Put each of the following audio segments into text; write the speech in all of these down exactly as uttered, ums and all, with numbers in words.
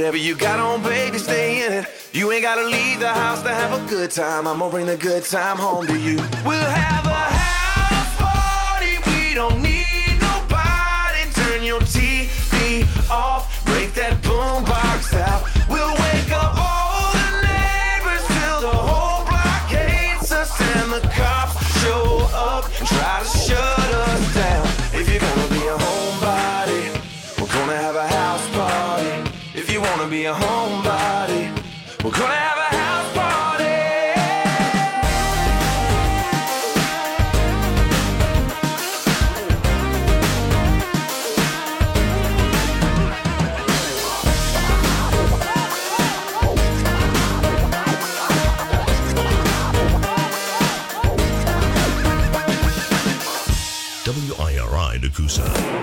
Whatever you got on, baby, stay in it. You ain't gotta leave the house to have a good time. I'm gonna bring the good time home to you. We'll have a house party. We don't need nobody. Turn your T V off. Break that boombox out. We'll wake up all the neighbors till the whole block hates us. And the cops show up and try to shut us down. If you're gonna be a homebody, we're gonna have a house party. If you wanna be a homebody, we're gonna have a house party. W I R I Nakusa.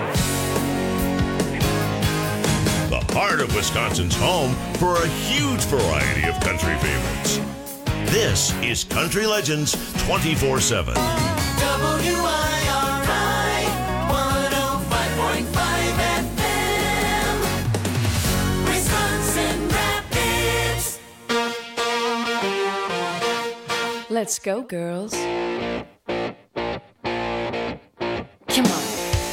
The heart of Wisconsin's home for a huge variety of country favorites. This is Country Legends twenty-four seven. W I R I one oh five point five F M, Wisconsin Rapids. Let's go, girls. Come on.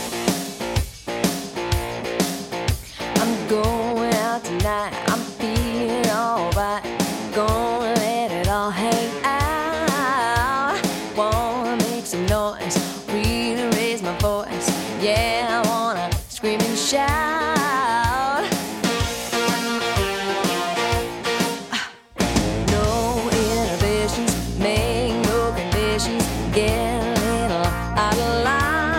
I'm going out tonight. I'm feeling alright. Gonna let it all hang out. Wanna make some noise, really raise my voice. Yeah, I wanna scream and shout. No inhibitions, make no conditions. Get a little out of line.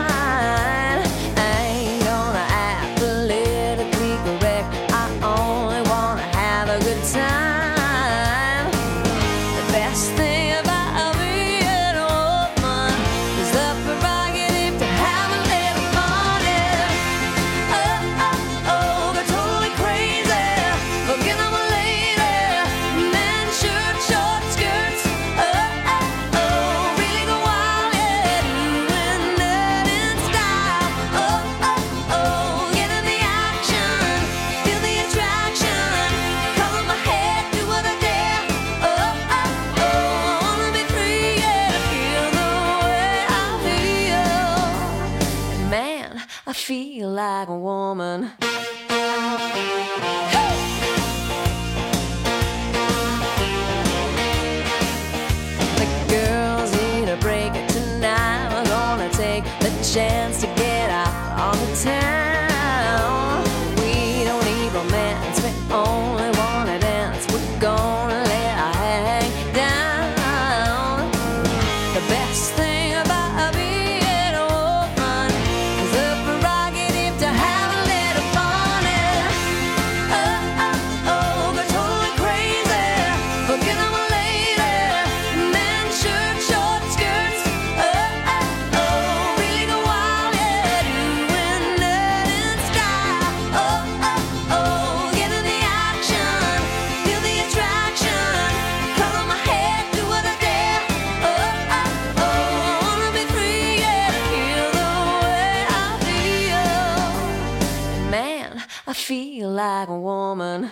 Time. The best thing about being a woman is the prerogative to have a little fun. Oh, oh, oh, they're totally crazy. Forget I'm a lady. Men, shirt, short skirts. Oh, oh, oh, really go wild, yeah, doing that in style. Oh, oh, oh, get in the action, feel the attraction. I feel like a woman. Hey! The girls need a break tonight. We're gonna take the chance to get out on the town. We don't need romance, we only wanna dance. We're gonna let our hang down. The best thing about being I feel like a woman.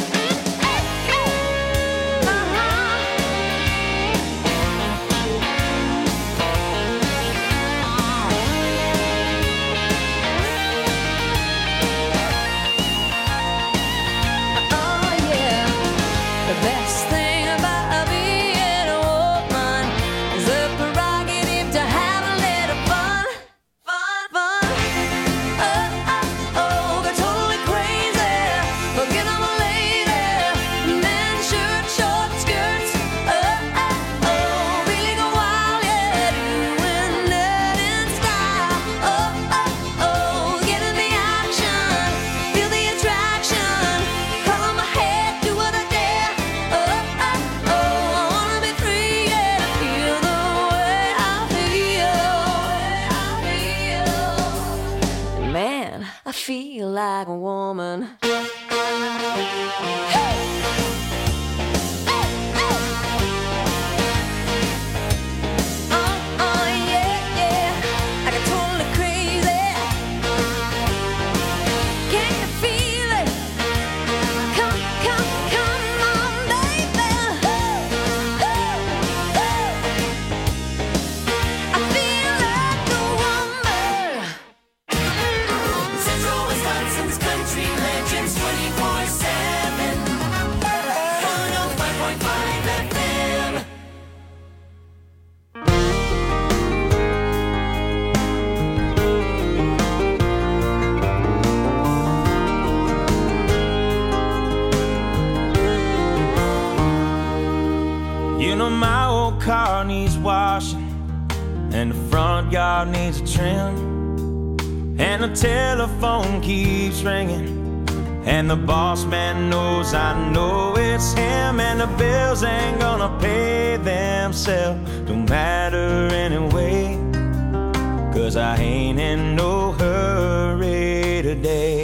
I feel like a woman. Come needs washing, and the front yard needs a trim, and the telephone keeps ringing, and the boss man knows I know it's him, and the bills ain't gonna pay themselves. Don't matter anyway, 'cause I ain't in no hurry today.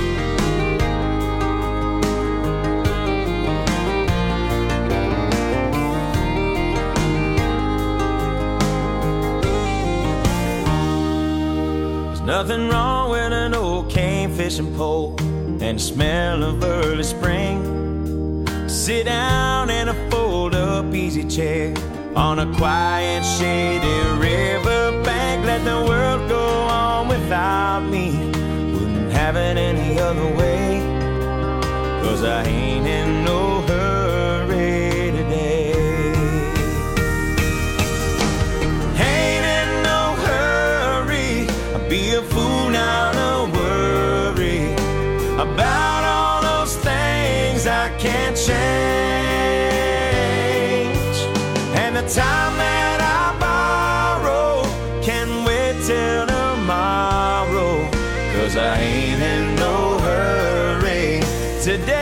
There's nothing wrong with an old cane fishing pole and the smell of early spring. Sit down in a fold-up easy chair on a quiet, shady riverbank. Let the world go on without me. Wouldn't have it any other way, 'cause I ain't in no hurry today. Ain't in no hurry. I'd be a fool now to worry about all those things I can't change. And the time that I borrow can wait till tomorrow, 'cause I ain't in no hurry today.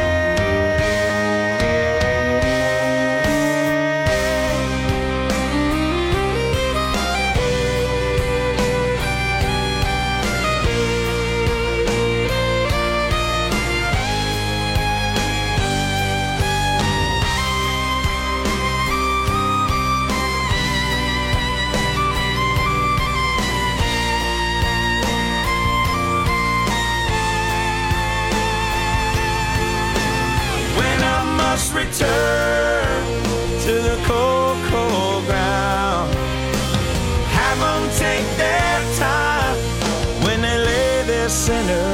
Return to the cold, cold ground. Have them take their time when they lay their sinner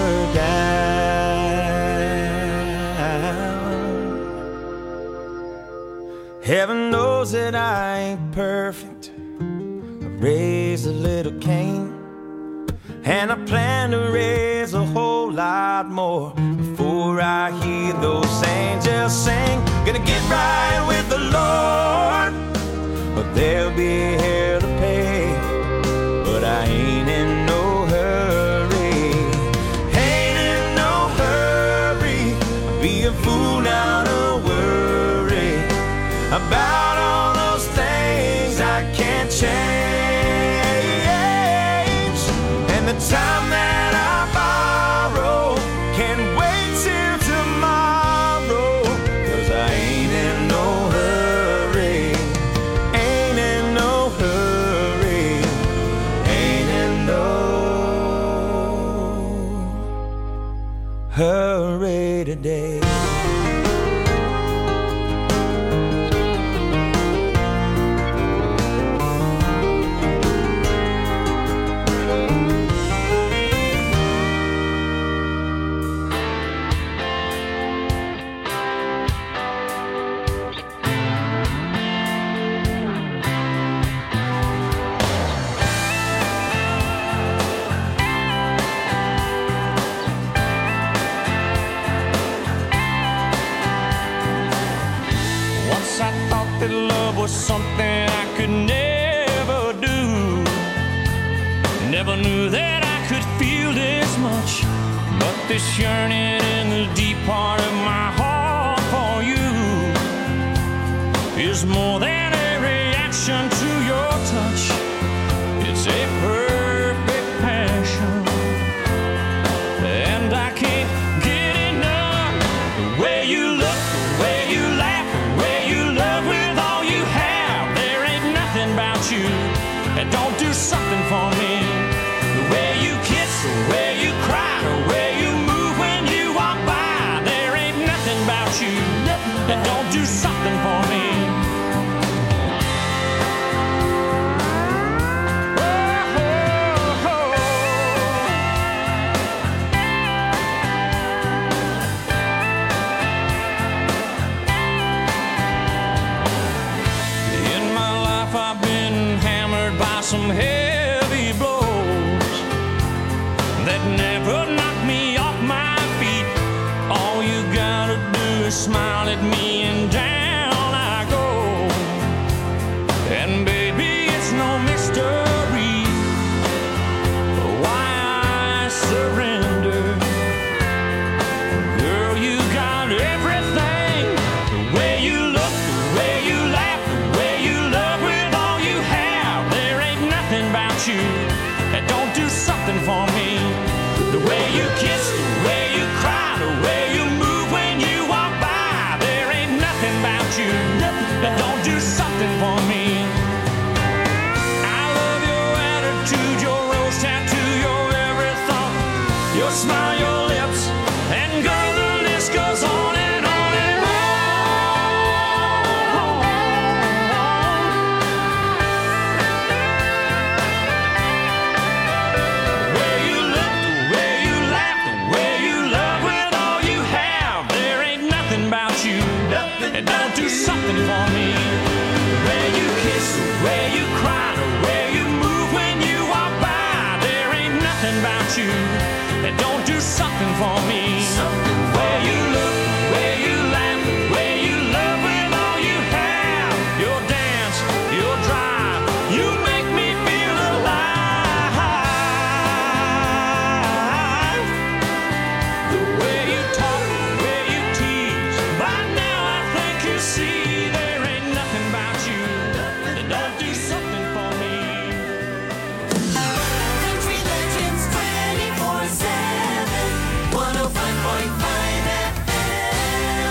down. Heaven knows that I ain't perfect. I raised a little Cain, and I plan to raise a whole lot more before I hear those angels sing. Gonna get right with the Lord, but there'll be hell to pay. But I ain't in no hurry. Ain't in no hurry. Be a fool now to worry about all those things I can't change. And the time that I borrow can wait till tomorrow, 'cause I ain't in no hurry. Ain't in no hurry. Ain't in no hurry today. Something I could never do. Never knew that I could feel this much, but this yearning in the deep part of my heart for you is more than a reaction to your touch. It's a perfect passion, and I can't get enough. The way you look, the way you laugh, the way you love with all you have. There ain't nothing about you that don't do something for me. The way you kiss, the way you cry, the way you move when you walk by. There ain't nothing about you that don't do something for me. Some heavy blows that never knock me off my feet. All you gotta do is smile at me and down I go. about you that don't do something for me. The way you kiss, the way you cry, the way you move when you walk by. There ain't nothing about you that don't do something for me. I love your attitude, your rose tattoo, your every thought, your smile, your lips, and girl, the list goes on and on and on. The way you look, the way you laugh, the way you love with all you have. There ain't nothing about you that don't do something for me. The way you kiss, the way you cry, the way you move when you walk by. There ain't nothing about you that don't do something for me. The way you look, the way you laugh, the way you love with all you have. Your dance, your drive, you make me feel alive. The way you talk, the way you tease, by now I think you see there ain't nothing about you that don't do something for me. Country Legends twenty-four seven, one oh five point five F M.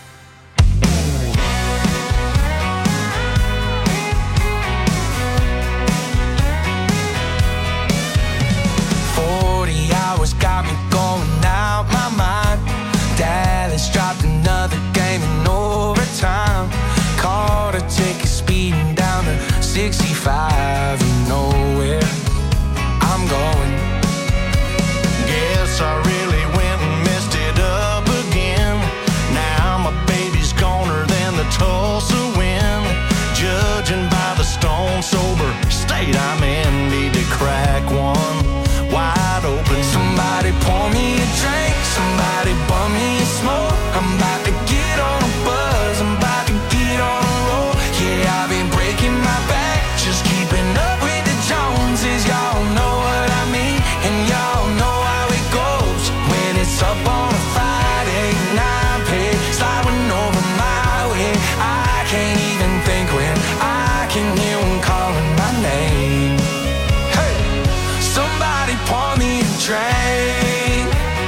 Forty hours got me going out my mind. Dallas dropped another game in overtime. Caught a ticket speeding down to sixty-five. You know where I'm going. Guess I really went and messed it up again. Now my baby's goner than the Tulsa wind. Judging by the stone sober state I'm in, need to crack one wide open. Somebody pour me a drink, somebody bum me a smoke. I'm about to get on a buzz, I'm about to get on a roll. Yeah, I've been breaking my back, just keeping up with the Joneses. Y'all know what I mean, and y'all know how it goes. When it's up on a Friday night, pay sliding over my way. I can't even think when I can hear them calling my name. Hey, somebody pour me a drink,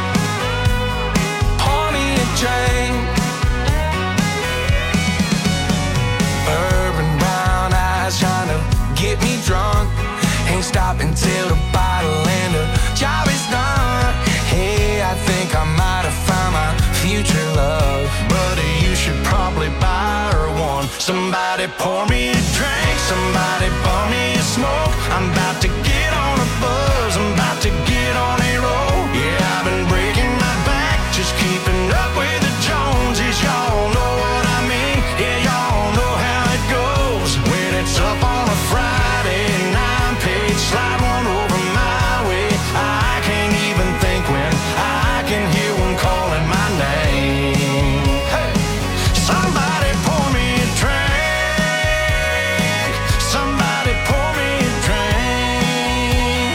pour me a drink. Urban brown eyes trying to get me drunk. Ain't stopping till the bottle and the job is done. Hey, I think I might have found my future love. Buddy, you should probably buy her one. Somebody pour me a drink, somebody pour me a smoke. I'm about to get on a buzz, I'm about to get on a roll. Yeah, I've been breaking my back, just keeping up with the Joneses. Y'all know what I mean, yeah, y'all know how it goes. When it's up on a Friday night, page slide one over my way. I can't even think when I can hear one calling my name. Hey, somebody pour me a drink, somebody pour me a drink.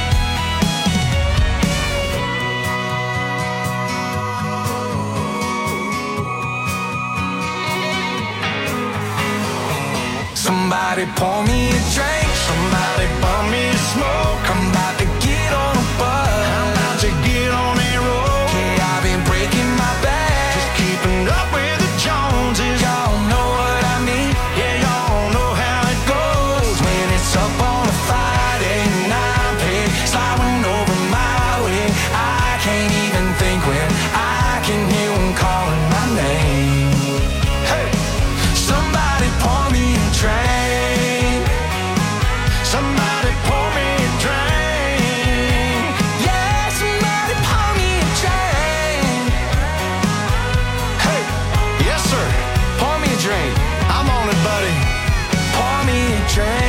Somebody pour me a drink, somebody pour me a smoke. I'm about to get on a buzz, I'm about to get on a roll. Yeah, I've been breaking my back, just keeping up with the Joneses. Y'all know what I mean, yeah, y'all know how it goes. When it's up on a Friday night, pay sliding over my way. I can't even think when I can hear them calling my name. Hey, somebody pour me a drink, somebody pour me a drink. Yeah, somebody pour me a drink. Hey, yes sir, pour me a drink. I'm on it, buddy. Pour me a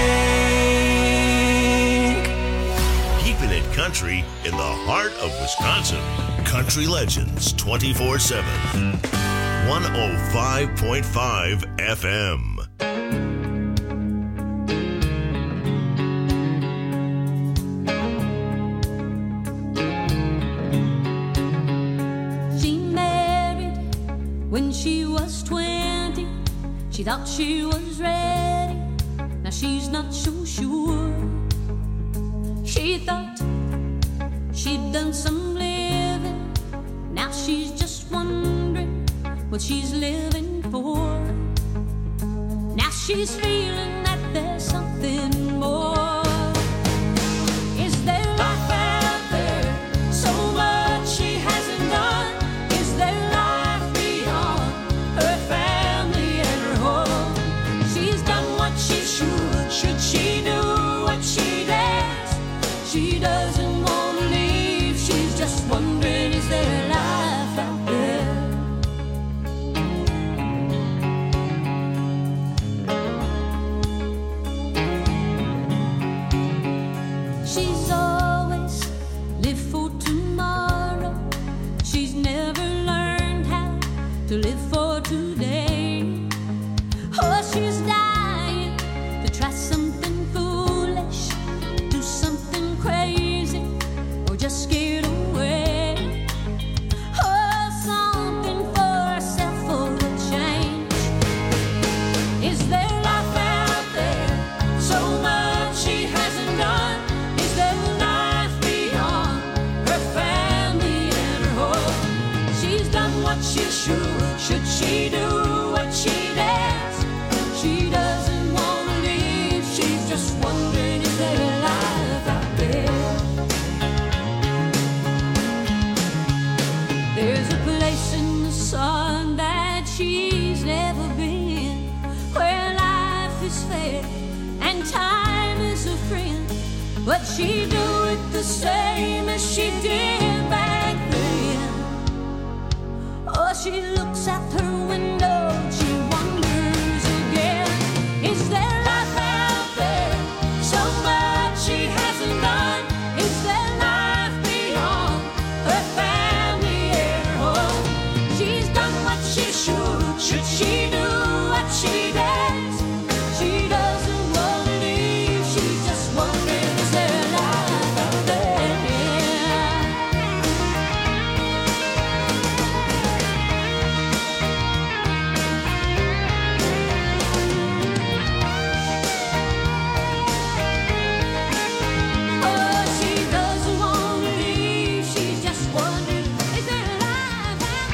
drink. Keeping it country in the heart of Wisconsin. Country Legends twenty-four seven. one oh five point five F M. She married when she was twenty. She thought she was ready. Now she's not so sure. She thought she'd done some living. Now she's just wondering what she's living for. Now she's feeling that there's something more. Is there life out there? So much she hasn't done. Is there life beyond her family and her home? She's done what she should. Should she do what she dares? She doesn't want to leave. She's just wondering, is there life out there? She's always lived for tomorrow. She's never learned how to live for today. Oh, she's dying to try something foolish, do something crazy, or just get away. Oh, something for herself for a change. Is there life out there? So much she hasn't done. Is there life beyond her family and her home? She's done what she should. Should she do what she dares? She doesn't want to leave. She's just wondering, is there life out there? There's a place in the sun that she's never been, where life is fair and time is a friend. But she do it the same as she did back then. Oh, she looks out her window, she wonders again. Is there life out there? So much she hasn't done. Is there life beyond her family and her home? She's done what she should. Should she do what she dares? She doesn't want to leave. She's just wondering, is there life out there? Oh, she doesn't want to leave. She's just wondering, is there life out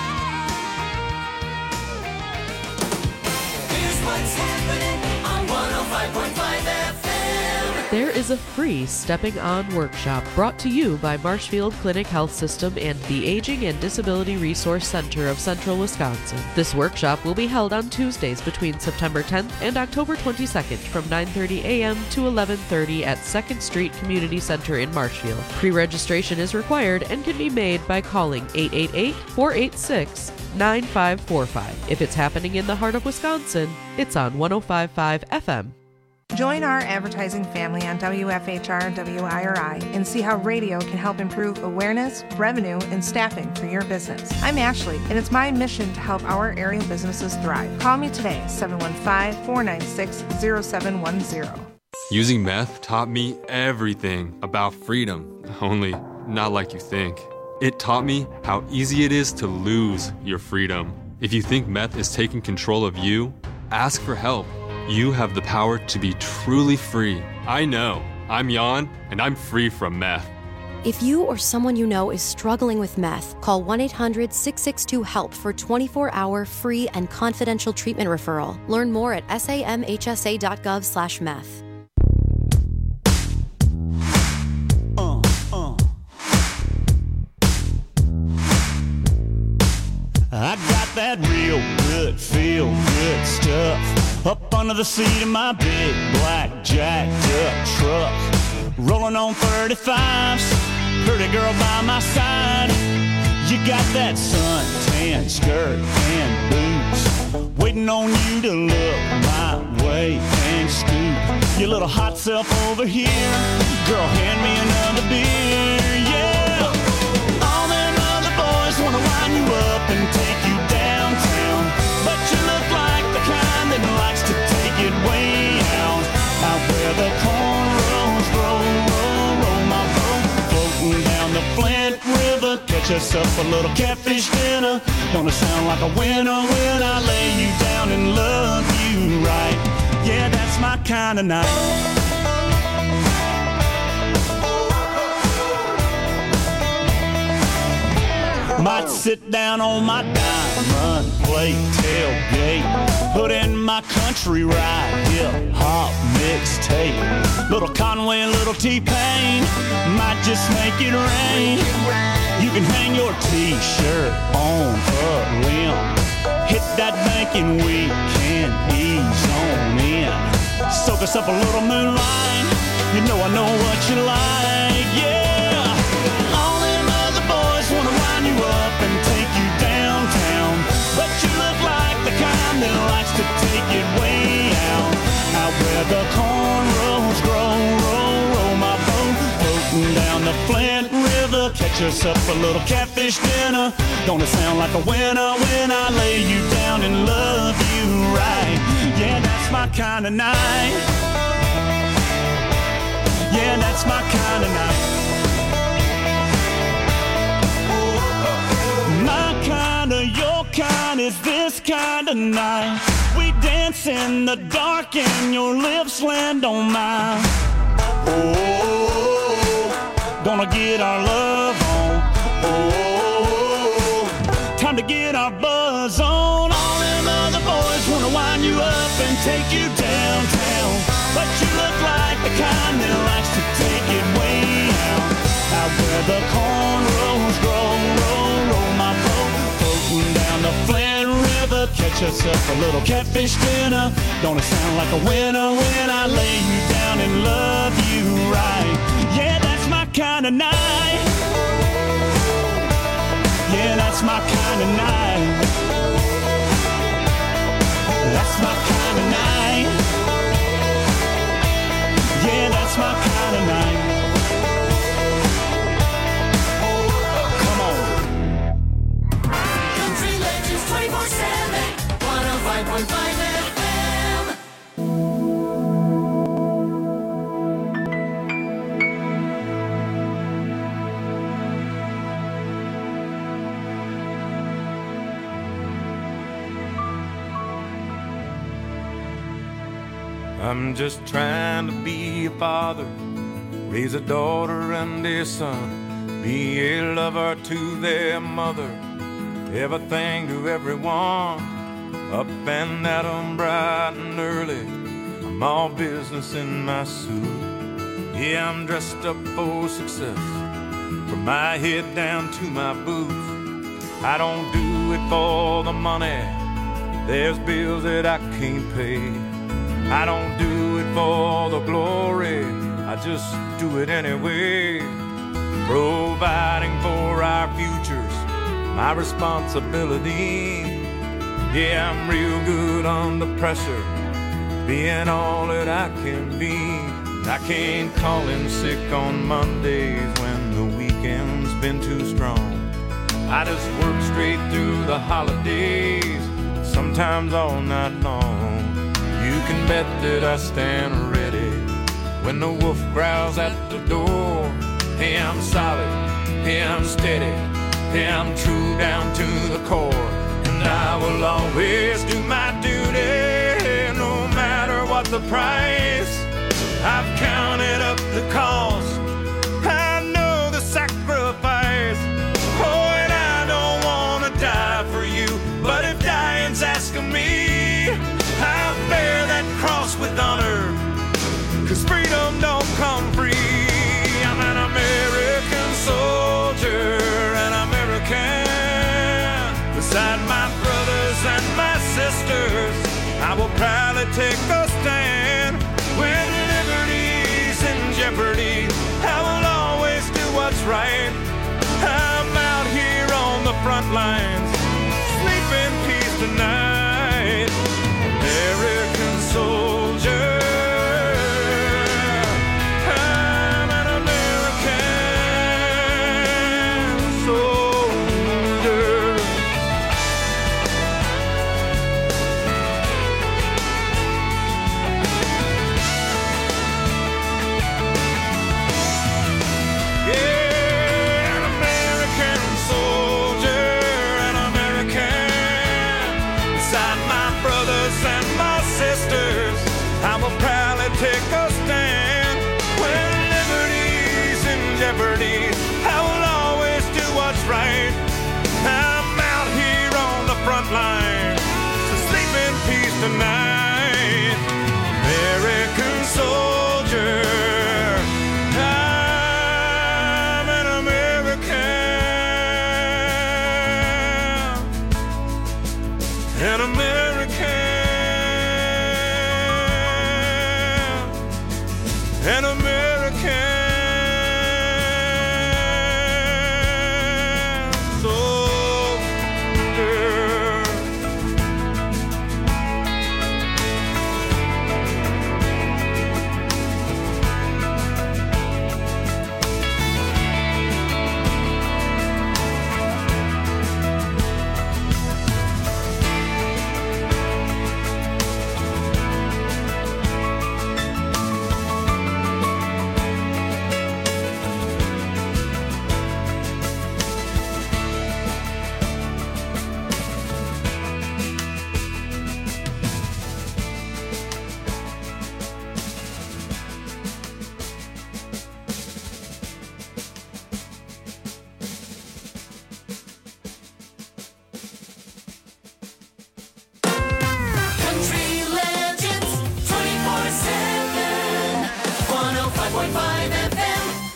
there? Here's what's happening on one oh five point five F M. There is a free Stepping On workshop brought to you by Marshfield Clinic Health System and the Aging and Disability Resource Center of Central Wisconsin. This workshop will be held on Tuesdays between September tenth and October twenty-second from nine thirty a.m. to eleven thirty at second Street Community Center in Marshfield. Pre-registration is required and can be made by calling eight eight eight, four eight six, nine five four five. If it's happening in the heart of Wisconsin, it's on one oh five point five F M. Join our advertising family on W F H R and W I R I and see how radio can help improve awareness, revenue, and staffing for your business. I'm Ashley, and it's my mission to help our area businesses thrive. Call me today, seven one five, four nine six, zero seven one zero. Using meth taught me everything about freedom, only not like you think. It taught me how easy it is to lose your freedom. If you think meth is taking control of you, ask for help. You have the power to be truly free. I know. I'm Jan, and I'm free from meth. If you or someone you know is struggling with meth, call one eight hundred, six six two, HELP for twenty-four hour free and confidential treatment referral. Learn more at samhsa.gov slash meth. Uh, uh. I got that real good, feel good stuff up under the seat of my big black jacked up truck, rolling on thirty-fives, pretty girl by my side. You got that suntan skirt and boots, waiting on you to look my way and scoop your little hot self over here. Girl, hand me another beer, yeah. All them other boys wanna line you up and take you downtown, but you look like the kind that likes to take it way out, out where the cornrows roll, roll, roll my boat, floating down the Flint River. Catch us up a little catfish dinner. Gonna sound like a winner when I lay you down and love you right. Yeah, that's my kind of night. Might sit down on my diamond plate tailgate, put in my country ride, hip hop mixtape. Little Conway, little T-Pain, might just make it rain. You can hang your t-shirt on a limb, hit that banking weekend, ease on in. Soak us up a little moonlight, you know I know what you like, yeah. All them other boys wanna wind you up and take you downtown, but you look like the kind that likes to take it way out. Out where the cornrows grow, roll, roll my boat, floating down the Flint River, catch us up a little catfish dinner. Don't it sound like a winner when I lay you down and love you right? Yeah, that's my kind of night. Yeah, that's my kind of night. My kind of, your kind is this kind of night. We dance in the dark and your lips land on mine. Oh, gonna get our love on. Oh, time to get our buzz on. All them other boys wanna wind you up and take you downtown, but you look like the kind that likes to take it way out. Out where the cornrows grow, roll, roll my boat, floating down the Flint River, catch us up a little catfish dinner. Don't it sound like a winner when I lay you down and love you right? Yeah, that's my kind of night. Yeah, that's my kind of night. That's my kind of night. Yeah, that's my kind of night. Come on. Country Legends twenty-four seven, one oh five point five F M. I'm just trying to be a father, raise a daughter and a son, be a lover to their mother, everything to everyone, up and at 'em bright and early. I'm all business in my suit. Yeah, I'm dressed up for success, from my head down to my boots. I don't do it for the money, there's bills that I can't pay. I don't do it for the glory, I just do it anyway. Providing for our futures, my responsibility. Yeah, I'm real good under pressure, being all that I can be. I can't call in sick on Mondays when the weekend's been too strong. I just work straight through the holidays, sometimes all night long. You can bet that I stand ready when the wolf growls at the door. Hey, I'm solid, hey, I'm steady, hey, I'm true down to the core. And I will always do my duty, no matter what the price. I've counted up the cost, I know the sacrifice. Oh, and I don't want to die for you, but if dying's asking me, I'll bear that cross with honor, 'cause freedom don't come free. I'm an American soldier, an American. Beside my brothers and my sisters, I will proudly take a stand. When liberty's in jeopardy, I will always do what's right. I'm out here on the front lines, sleep in peace tonight. American soldier, I'm an American soldier. Yeah, an American soldier, an American. Beside my brothers and my sisters, I will proudly take a stand. When liberty's in jeopardy, I will always do what's right. an American soldier. Country Legends twenty-four seven, one oh five point five F M.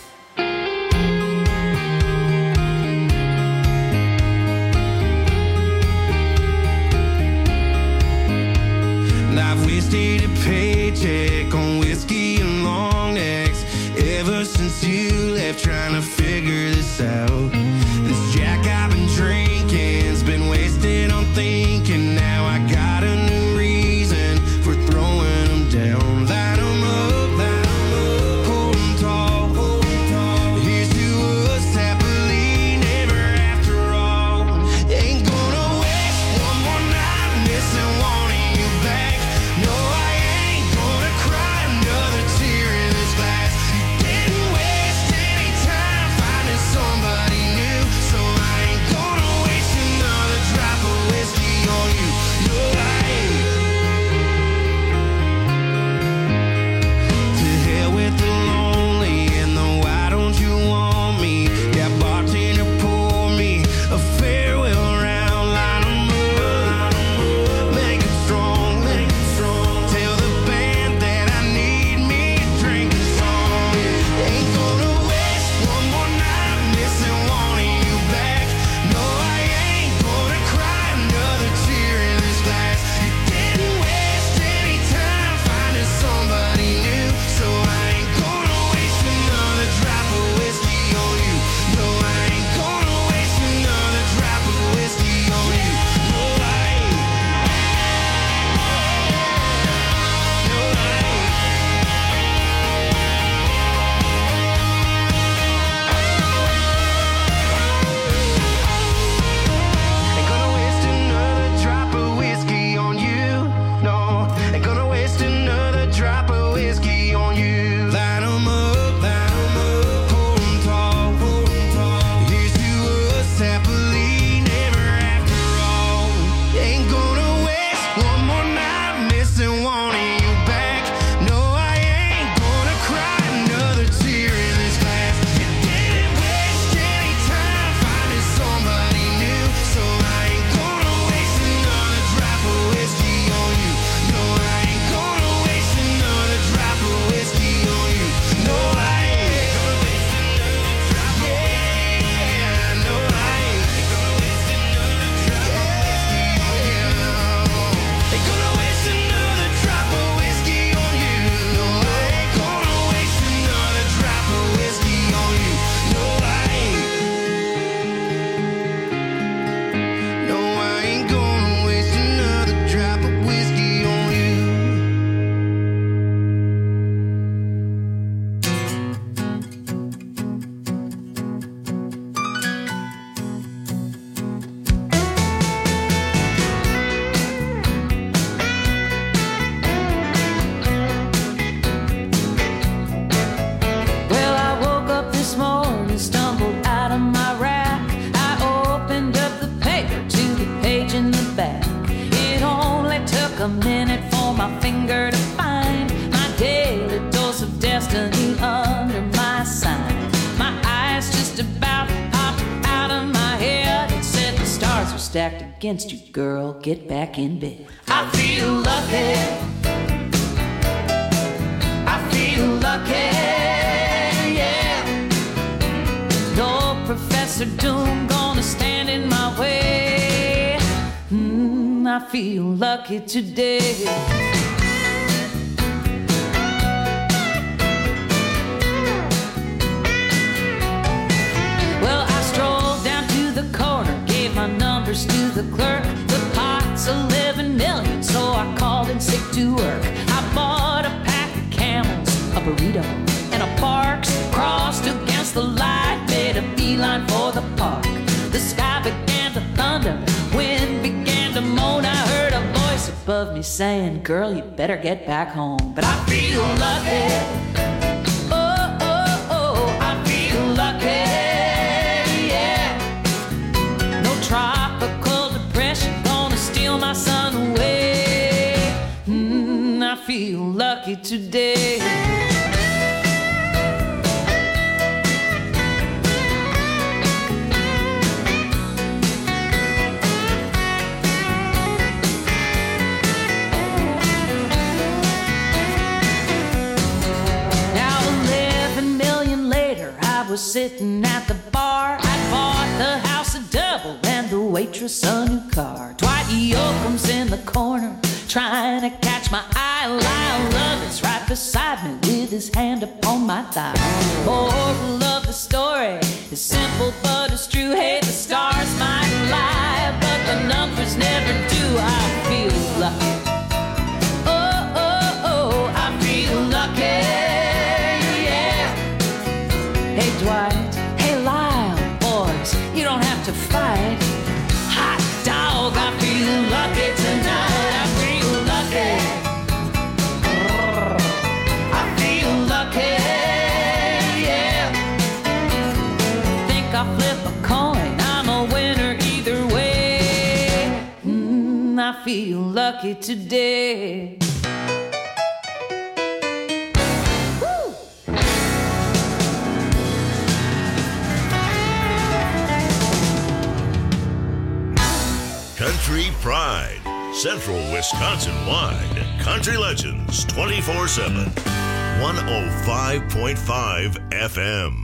I've wasted a paycheck on whiskey and long necks ever since you left, trying to figure this out. This Jack I've been drinking's been wasted on thinking. Now I got a new reason for throwing them down. Light 'em up, light 'em up, hold 'em tall, hold 'em tall. Here's to us happily never after all. Ain't gonna waste one more night missing wanting you back. No, I ain't gonna cry another tear in this glass. Didn't waste any time finding somebody new, so I ain't gonna waste another drop of whiskey on you. No, I ain't. To hell with the lonely and the why don't you want me? Yeah, bartender, pour me a farewell round. Line 'em up, make it strong, make it strong. Tell the band that I need me a drinking song. Ain't gonna waste one more night missing wanting you back. No, I ain't gonna cry another tear in this glass. You didn't waste any time finding somebody new, so I ain't gonna waste another drop of whiskey on you. No, I ain't gonna waste another drop of whiskey on you. No, I ain't. No, I ain't. Ain't gonna waste another drop of whiskey on you. No, ain't gonna waste another drop of whiskey on you. Line 'em up, line 'em up, hold 'em tall, hold 'em tall. Here's to us happily never after all. Ain't gonna waste one more night missing wanting you back. No, I ain't gonna cry another tear in this glass. You didn't waste any time finding somebody new, so I ain't gonna waste another drop of whiskey on you. No, I ain't gonna waste another drop of whiskey on you. No, I ain't gonna waste another drop of yeah, no, I ain't gonna waste another drop of whiskey on you. Ain't gonna waste another drop of whiskey on you. No, I ain't gonna waste another drop of whiskey on you. No, I ain't. No, I ain't gonna waste another drop of whiskey on you. Well, I woke up this morning, stumbled out of my rack. I opened up the paper to the page in the back. It only took a minute for my finger to find my daily dose of destiny under my sign. My eyes just about popped out of my head. It said the stars were stacked against you, girl. Get back in bed. I feel lucky. I feel lucky. Yeah. No Professor Doom gonna stand in my way. Mm, I feel lucky today. the clerk. The pot's eleven million, so I called in sick to work. I bought a pack of Camels, a burrito, and a Barks. Crossed against the light, made a beeline for the park. The sky began to thunder, wind began to moan. I heard a voice above me saying, girl, you better get back home. But I feel lucky. Oh, oh, oh, I feel lucky. Yeah. No tropical depression gonna steal my sun away. Mm, I feel lucky today. Was sitting at the bar. I bought the house a double and the waitress a new car. Dwight Yoakam's in the corner trying to catch my eye. Lyle Lovett's right beside me with his hand upon my thigh. Moral of the story is simple but it's true. Hey, the stars might lie, but the numbers never do. I feel lucky. Oh, oh, oh, I feel lucky. Hey Dwight, hey Lyle, boys, you don't have to fight. Hot dog, I feel lucky tonight. I feel lucky. I feel lucky, yeah. Think I'll flip a coin, I'm a winner either way. Mm, I feel lucky today. Country Pride, Central Wisconsin-wide. Country Legends twenty-four seven. one oh five point five F M.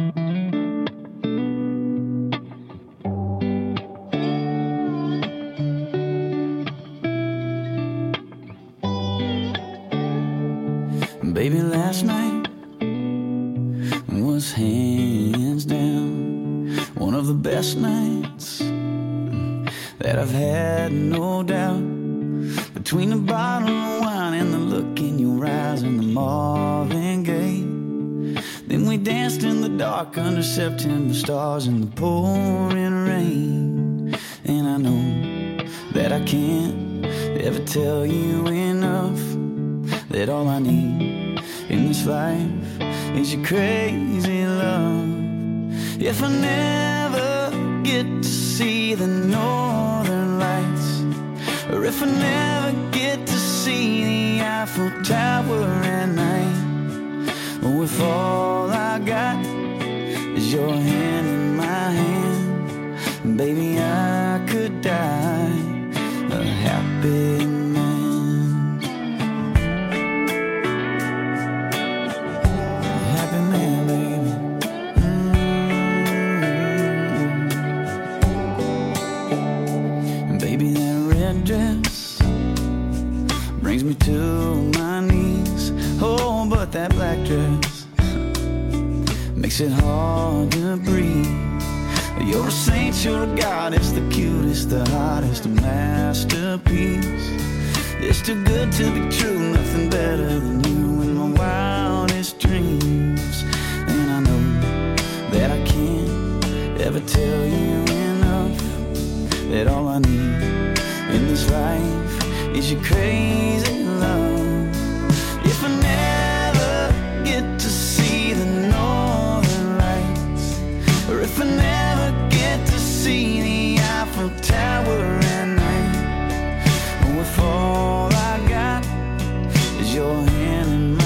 Baby, last night was hands down one of the best nights that I've had, no doubt. Between the bottle of wine and the look in your eyes and the Marvin Gaye, then we danced in the dark under September stars in the pouring rain. And I know that I can't ever tell you enough that all I need in this life is your crazy love. If I never get to see the northern lights, or if I never get to see the Eiffel Tower at night, or if all I got is your hand in my hand, baby, I could die a happy man. A happy man, baby. Mm-hmm. Baby, that red dress brings me to my knees. Oh, but that black dress makes it hard to breathe. You're a saint, you're a goddess, the cutest, the hottest, a masterpiece. It's too good to be true, nothing better than you in my wildest dreams. And I know that I can't ever tell you enough that all I need in this life is your crazy love. If I never get to see the northern lights, or if I never get to see the Eiffel Tower at night, or if all I got is your hand in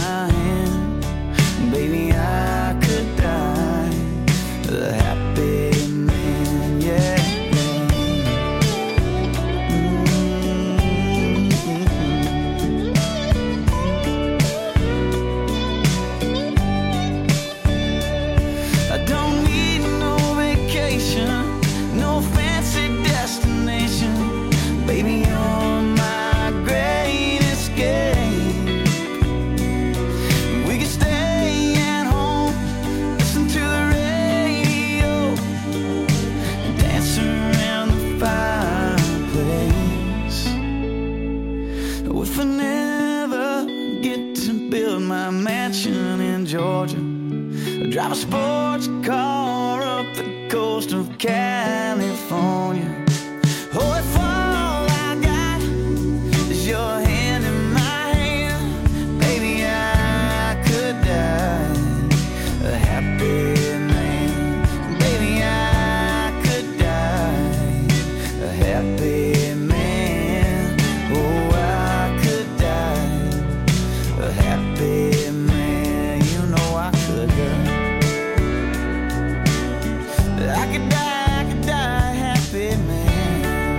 mansion in Georgia. Drive a sports car up the coast of California. Oh, if all I got is your hand in my hand, baby, I could die a happy man. Baby, I could die a happy man. Oh, I could die a happy man. You know I could die. I could die, I could die happy man.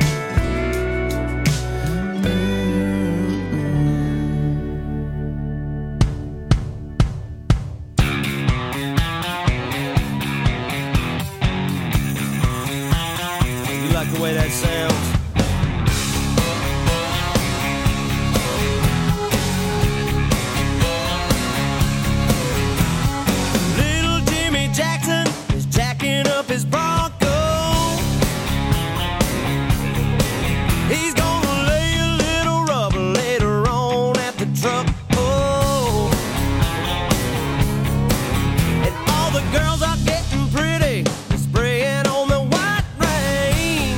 You like the way that sounds? Little Jimmy Jackson is jacking up his Bronco. He's gonna lay a little rubber later on at the truck. Oh, and all the girls are getting pretty, spraying on the white rain.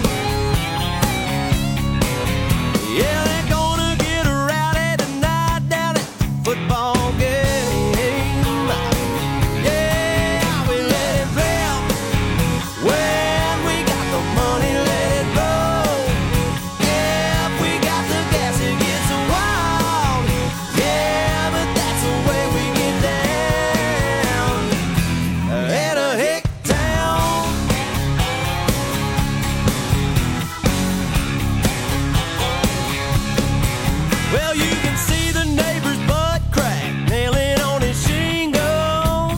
Yeah, they're gonna get rowdy tonight down at the football game. Yeah, we let it rip. When we got the money, let it roll. If we got the gas, it gets wild. Yeah, but that's the way we get down. In a hick town. Well, you can see the neighbor's butt crack, nailing on his shingles.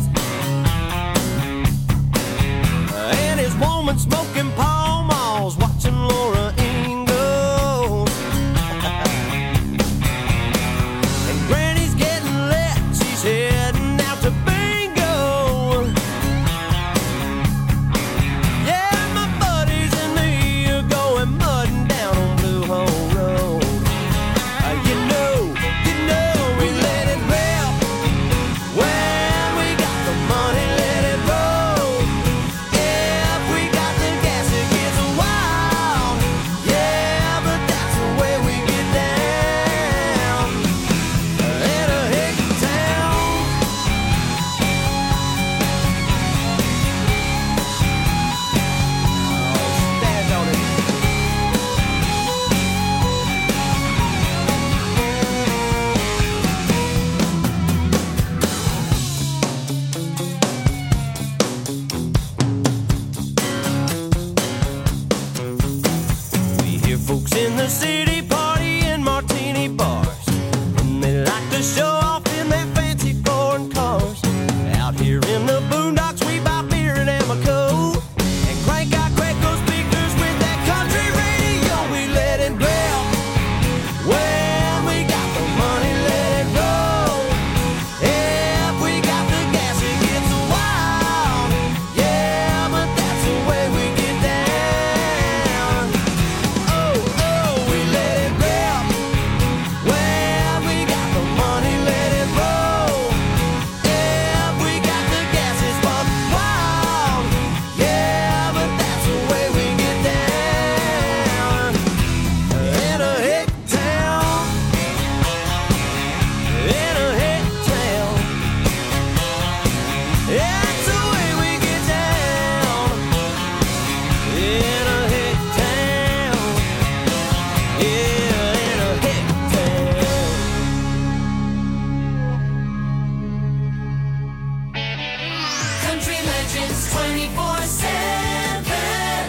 And his woman smoking Pall Malls, watching Laura Ingalls. And Granny's getting lit, she's heading out to bingo. Yeah, my buddies and me are going mudding down on Blue Hole Road. Uh, you know, you know, we let it rip. When we got the money, let it roll. If we got the gas, it gets wild. Yeah, but that's the way we get down. In a hick town. Oh, stand on it. We hear folks in the city party in martini bars, and they like to show off in their fancy foreign cars. Out here in the boondocks, we buy beer and Amoco and crank our Greco speakers with that country radio. We let it rip. When we got the money, let it roll. If we got the gas, it gets wild. Yeah, but that's the way we get down. Oh, oh, we let it rip. When we got the money, let it roll. If we got the gas, it's buck wild. Yeah, but that's the way we get down. In a hick town. In a hick town. That's the way we get down. In a hick town. Yeah, in a hick town. Country Legends twenty-four seven.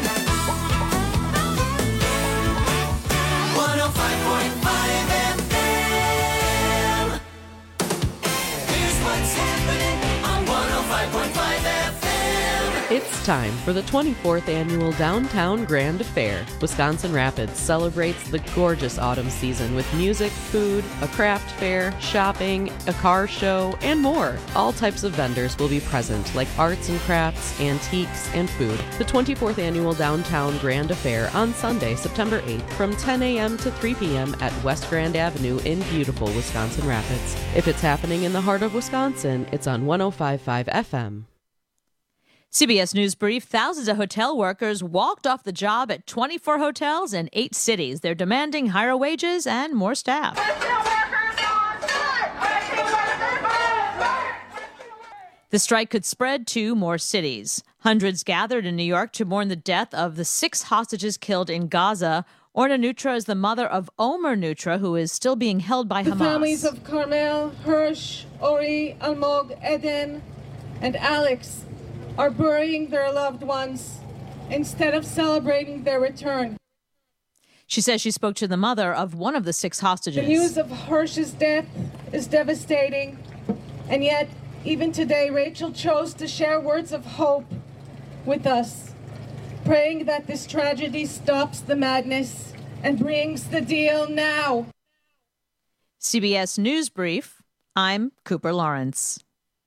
one oh five point five F M. Here's what's happening on one oh five point five F M. It's time for the twenty-fourth Annual Downtown Grand Affair. Wisconsin Rapids celebrates the gorgeous autumn season with music, food, a craft fair, shopping, a car show, and more. All types of vendors will be present, like arts and crafts, antiques, and food. The twenty-fourth Annual Downtown Grand Affair on Sunday, September eighth from ten a.m. to three p.m. at West Grand Avenue in beautiful Wisconsin Rapids. If it's happening in the heart of Wisconsin, it's on one oh five point five F M. C B S News Brief, thousands of hotel workers walked off the job at twenty-four hotels in eight cities. They're demanding higher wages and more staff. The strike could spread to more cities. Hundreds gathered in New York to mourn the death of the six hostages killed in Gaza. Orna Nutra is the mother of Omer Nutra, who is still being held by the Hamas. The families of Carmel, Hirsch, Ori, Almog, Eden, and Alex are burying their loved ones instead of celebrating their return. She says she spoke to the mother of one of the six hostages. The news of Hirsch's death is devastating, and yet, even today, Rachel chose to share words of hope with us, praying that this tragedy stops the madness and brings the deal now. C B S News Brief, I'm Cooper Lawrence.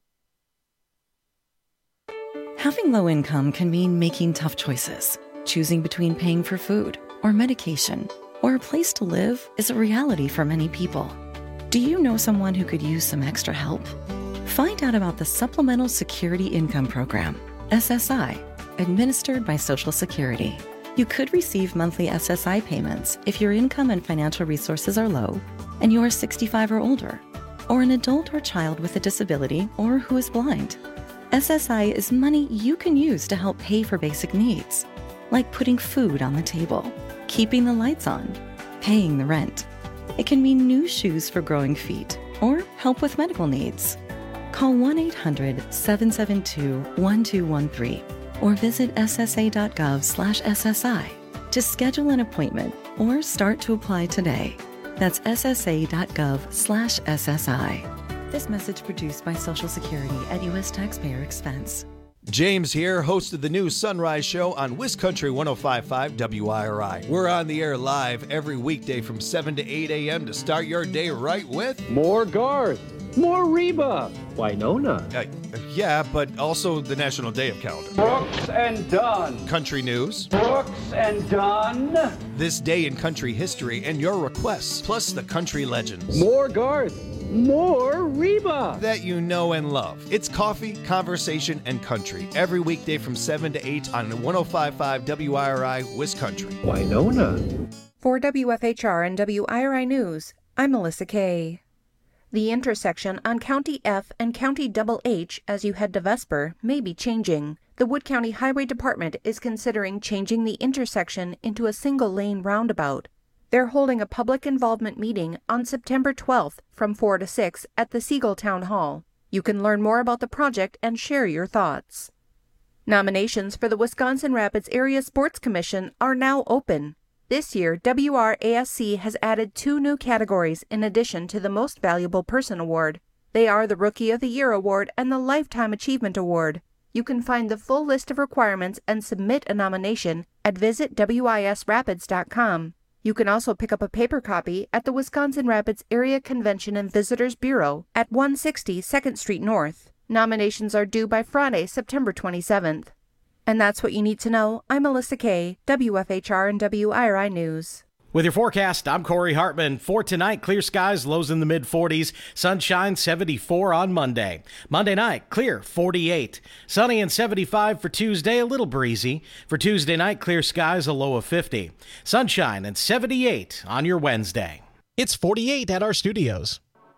Having low income can mean making tough choices. Choosing between paying for food or medication or a place to live is a reality for many people. Do you know someone who could use some extra help? Find out about the Supplemental Security Income Program, S S I, administered by Social Security. You could receive monthly S S I payments if your income and financial resources are low and you are sixty-five or older, or an adult or child with a disability or who is blind. S S I is money you can use to help pay for basic needs, like putting food on the table, keeping the lights on, paying the rent. It can mean new shoes for growing feet or help with medical needs. Call one eight hundred seven seven two one two one three or visit ssa.gov slash SSI to schedule an appointment or start to apply today. That's ssa.gov slash SSI. This message produced by Social Security at U S taxpayer expense. James here, host of the new Sunrise Show on WisCountry one oh five point five W I R I. We're on the air live every weekday from seven to eight a.m. to start your day right with more Garth, more Reba, Winona. Uh, yeah, but also the National Day of Calendar. Brooks and Dunn. Country news. Brooks and Dunn. This day in country history and your requests, plus the country legends. More Garth. More Reba that you know and love. It's coffee, conversation, and country every weekday from seven to eight on one oh five point five W I R I WisCountry. Winona. For W F H R and W I R I News, I'm Melissa Kay. The intersection on County F and County Double H as you head to Vesper may be changing. The Wood County Highway Department is considering changing the intersection into a single-lane roundabout. They're holding a public involvement meeting on September twelfth from four to six at the Siegel Town Hall. You can learn more about the project and share your thoughts. Nominations for the Wisconsin Rapids Area Sports Commission are now open. This year, W R A S C has added two new categories in addition to the Most Valuable Person Award. They are the Rookie of the Year Award and the Lifetime Achievement Award. You can find the full list of requirements and submit a nomination at visit W I S rapids dot com. You can also pick up a paper copy at the Wisconsin Rapids Area Convention and Visitors Bureau at one sixty second Street North. Nominations are due by Friday, September twenty-seventh. And that's what you need to know. I'm Melissa Kay, W F H R and W I R I News. With your forecast, I'm Corey Hartman. For tonight, clear skies, lows in the mid forties. Sunshine, seventy-four on Monday. Monday night, clear, forty-eight. Sunny and seventy-five for Tuesday, a little breezy. For Tuesday night, clear skies, a low of fifty. Sunshine and seventy-eight on your Wednesday. It's forty-eight at our studios.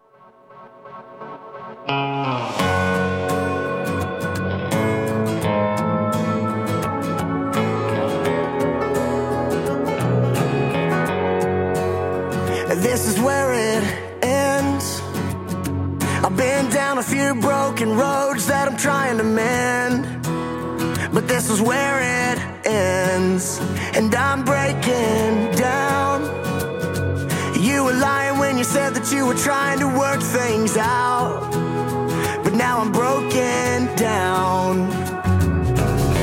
This is where it ends. I've been down a few broken roads that I'm trying to mend, but this is where it ends, and I'm breaking down. You were lying when you said that you were trying to work things out, but now I'm broken down.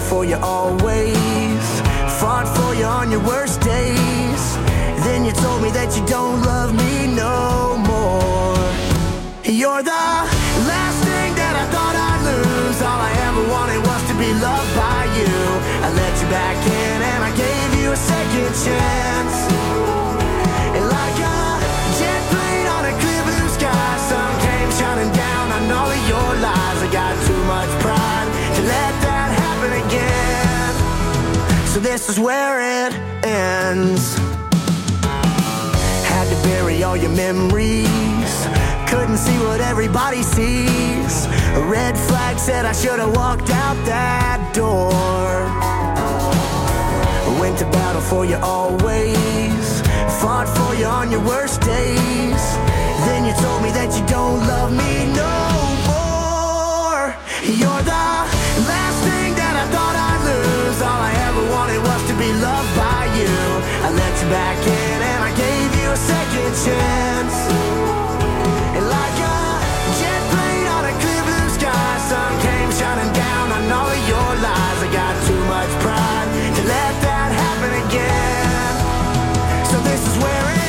for you always, fought for you on your worst days. Then you told me that you don't love me no more. You're the last thing that I thought I'd lose. All I ever wanted was to be loved by you. I let you back in and I gave you a second chance. And like a jet plane on a clear blue sky, sun came shining down on all of your lies. I got too much pride to let that happen again. So this is where it ends. Had to bury all your memories, couldn't see what everybody sees. A red flag said I should have walked out that door. Went to battle for you always, fought for you on your worst days. Then you told me that you don't love me no more. You're the last thing that I thought I'd lose. All I ever wanted was to be loved by you. I let you back in and I gave you a second chance. And like a jet plane on a clear blue sky, sun came shining down on all of your lies. I got too much pride to let that happen again. So this is where it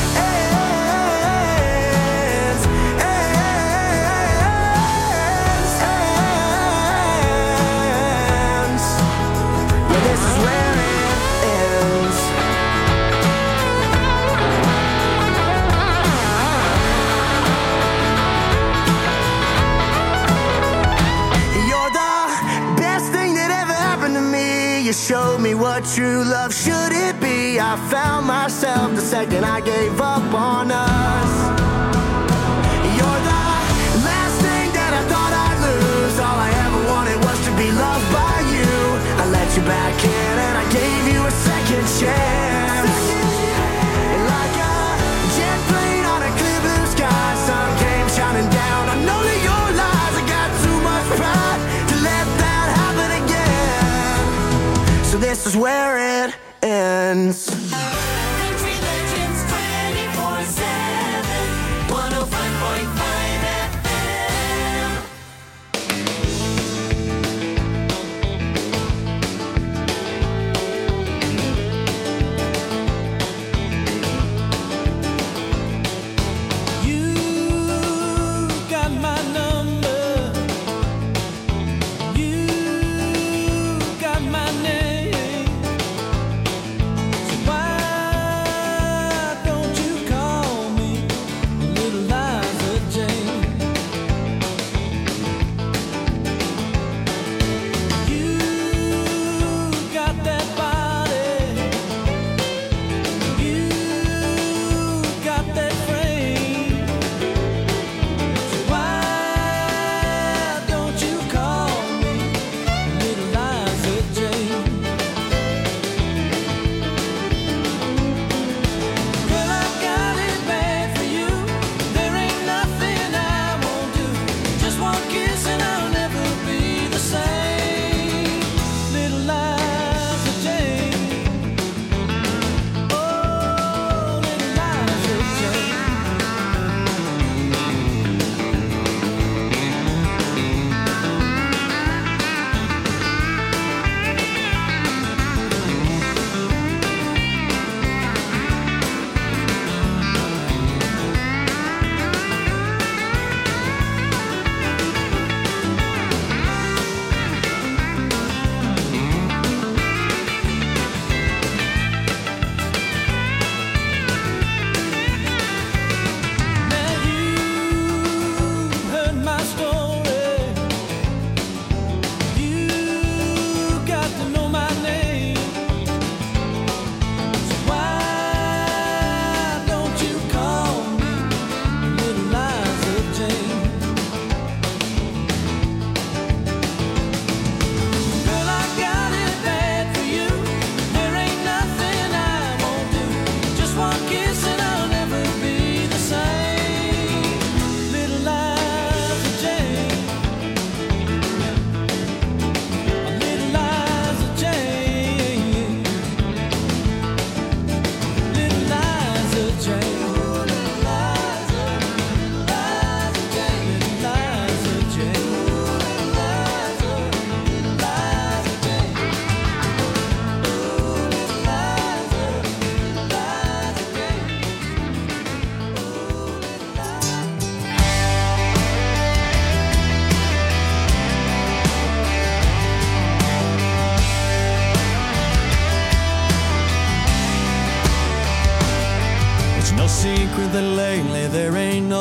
ends, ends, ends. Yeah, this is where it ends. You're the best thing that ever happened to me. You showed me what true love should it be. I found myself the second I gave up on us. You're the last thing that I thought I'd lose. All I ever wanted was to be loved by you. I let you back in and I gave you a second chance. And like a jet plane on a clear blue sky, sun came shining down. I know that your lies, I got too much pride to let that happen again. So this is where it ends. Country Legends twenty-four seven, one oh five point five F M. You got my number. You got my name. So why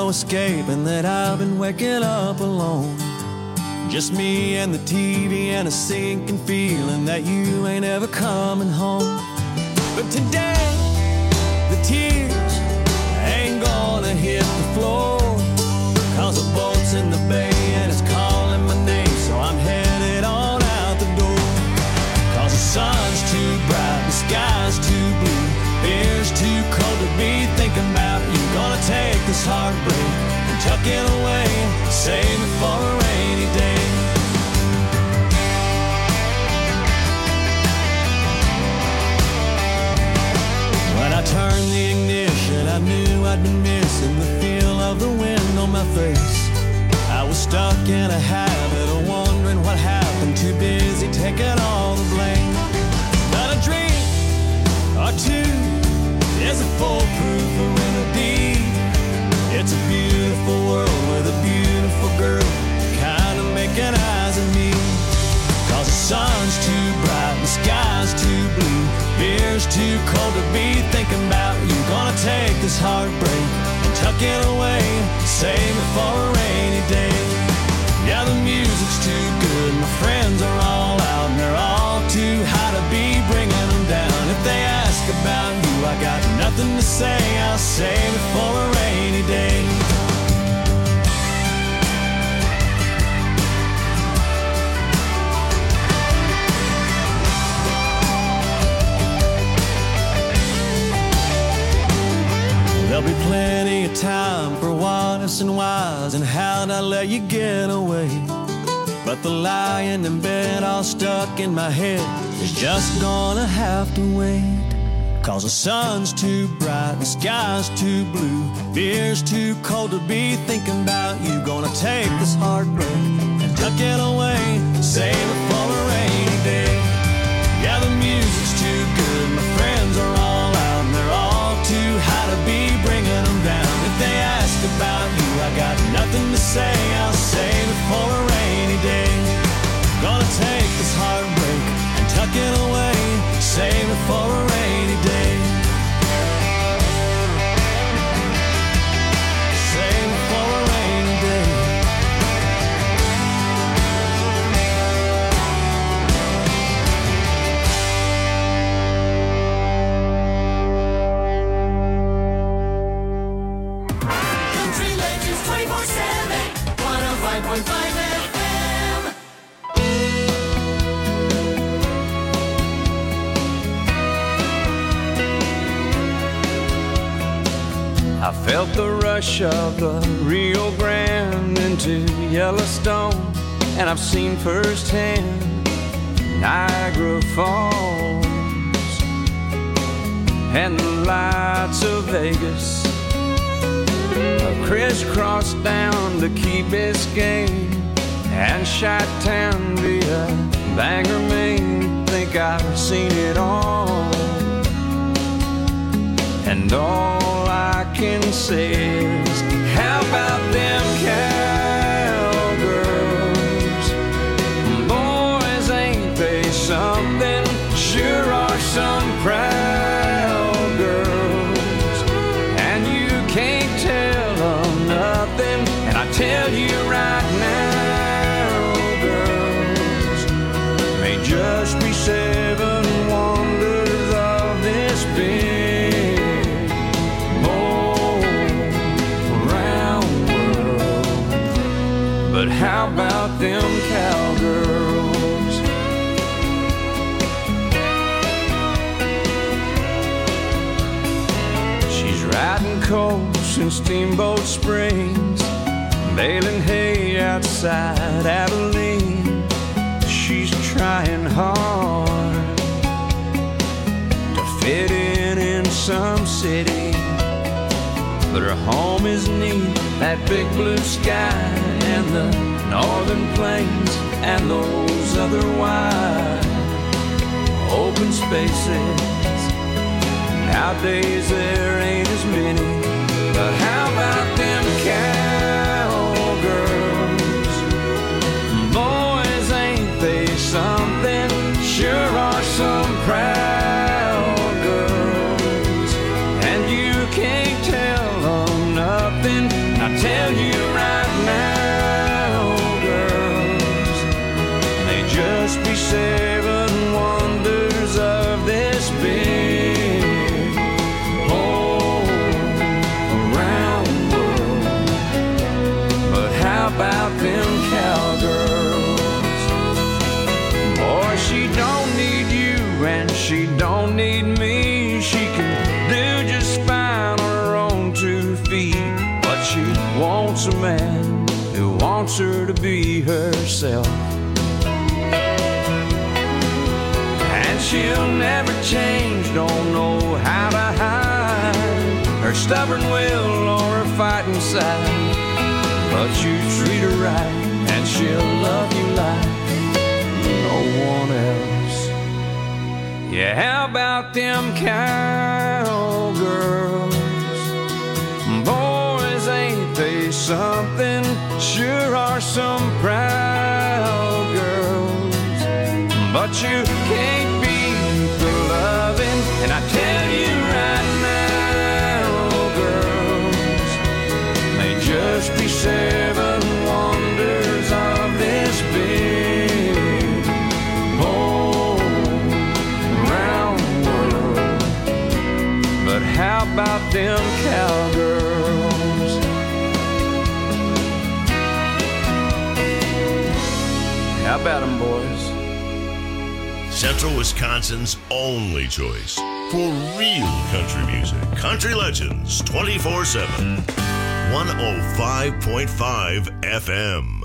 no escape and that I've been waking up alone. Just me and the T V and a sinking feeling that you ain't ever coming home. But today, the tears ain't gonna hit the floor, 'cause the boat's in the bay and it's calling my name, so I'm headed on out the door. 'Cause the sun's too bright, the sky's too blue, beer's too cold to be thinking about you. Gonna take this heartbreak and tuck it away, save it for a rainy day. When I turned the ignition, I knew I'd been missing the feel of the wind on my face. I was stuck in a habit of wondering what happened, too busy taking all the blame. Not a dream or two is a foolproof remedy. It's a beautiful world with a beautiful girl kind of making eyes at me. 'Cause the sun's too bright, the sky's too blue, beer's too cold to be thinking about you. Gonna take this heartbreak and tuck it away, save it for a rainy day. Yeah, the music's too good, my friends are all out, and they're all too high to be bringing them down. If they ask about you, I got nothing to say, I'll save it for a rainy day. There'll be plenty of time for what ifs and whys and how'd I let you get away. But the lying in bed all stuck in my head is just gonna have to wait. 'Cause the sun's too bright, the sky's too blue, beer's too cold to be thinking about you. Gonna take this heartbreak and tuck it away, save it for a rainy day. Yeah, the music's too good, my friends are all out, and they're all too high to be bringing them down. If they ask about you, I got nothing to say, I'll save it for a rainy day. Gonna take this heartbreak and tuck it away, save it for a rainy day. Save it for a rainy day. Country Legends twenty-four seven, one oh five point five F M. I felt the rush of the Rio Grande into Yellowstone, and I've seen firsthand Niagara Falls and the lights of Vegas. I crisscrossed down to Key Biscayne and Chi-Town via Bangor, Maine. Think I've seen it all, and all I can say is, how about them cowgirls? Boys, ain't they something? Sure are some proud girls, and you can't tell them nothing. And I tell you right now, girls, may just be seven wonders of this big round world. But how about them cowgirls? She's riding coast in Steamboat Springs, baling hay outside Abilene. She's trying hard to fit in in some city, but her home is neat, that big blue sky and the northern plains and those other wide open spaces. Nowadays there ain't as many, but how about them cowgirls? Boys, ain't they something? Sure are some proud girls, and you can't tell them nothing. I them cowgirls. Boy, she don't need you and she don't need me. She can do just fine on her own two feet, but she wants a man who wants her to be herself. And she'll never change, don't know how to hide her stubborn will or her fighting side. But you treat her right and she'll love you like no one else. Yeah, how about them cowgirls? Boys, ain't they something? Sure are some proud girls, but you can't beat the loving. And I tell you right now, girls, may just be seven wonders of this big whole round world. But how about them cowgirls? How about them, boys? Central Wisconsin's only choice for real country music. Country Legends twenty-four seven. one oh five point five F M.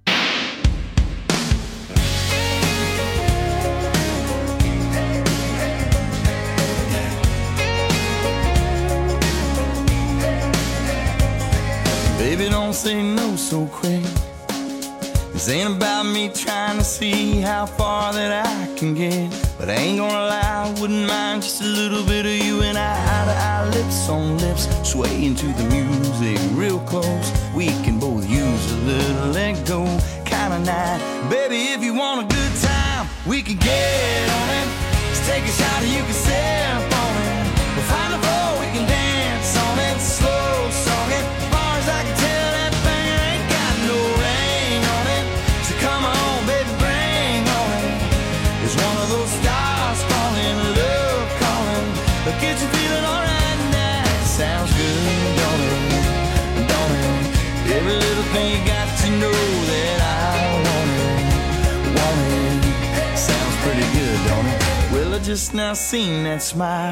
Baby, don't say no so quick. This ain't about me trying to see how far that I can get. But I ain't gonna lie, I wouldn't mind just a little bit of you and I, eye to eye, lips on lips, swaying to the music real close. We can both use a little let go kind of night. Baby, if you want a good time, we can get on it. Let's take a shot and you can sip on it. We'll find a floor, we can dance on it. Slow song it, as far as I can tell, that thing ain't got no ring on it. So come on, baby, bring on it. It's one of those stars calling, love calling. But get you feeling alright now. Sounds good, don't it? Don't it? Every little thing you got to know that I want it. Want it. Sounds pretty good, don't it? Well, I just now seen that smile